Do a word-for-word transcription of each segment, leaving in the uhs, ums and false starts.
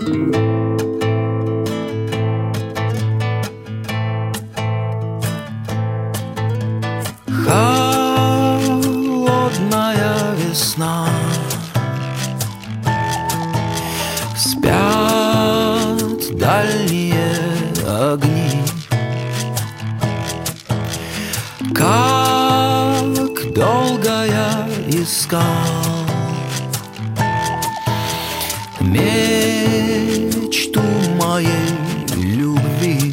Холодная весна, спят дальние огни. Как долго я искал мечту моей любви.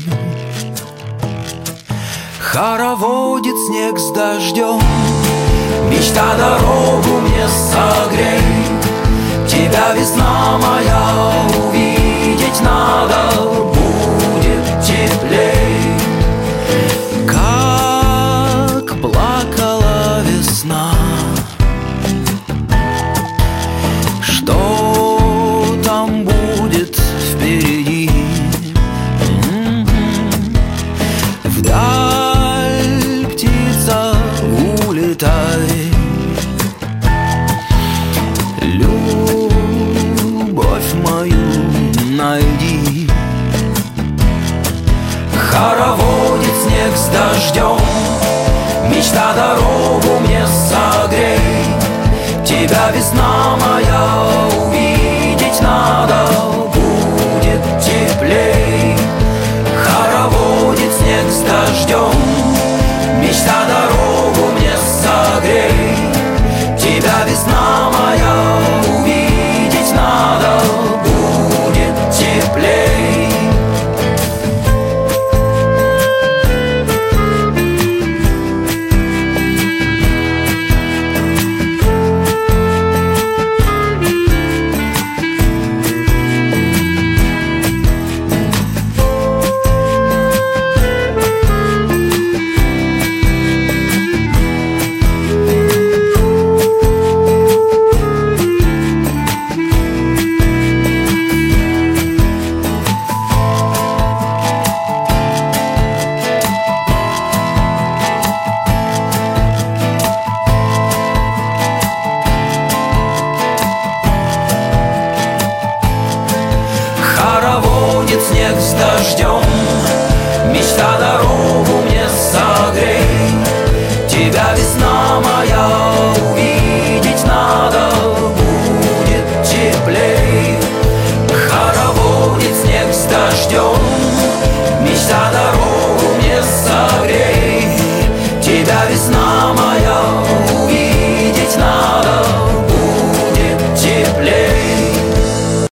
Хороводит снег с дождем, мечта дорогу мне согрей. Тебя, весна моя, увидеть надо, будет теплей. Как плакала весна, что там будет впереди? Вдаль, птица, улетай, любовь мою найди. Хороводит снег с дождем, мечта дорогу мне согрей. Тебя, весна моя, увидеть надо, будет теплей. Хороводит снег с дождем, мечта дорогу мне согрей. Тебя, весна моя, увидеть надо, будет теплей. Хороводит снег с дождем, мечта дорогу мне согрей. Тебя, весна моя, увидеть надо, будет теплей. Хороводит снег с дождем,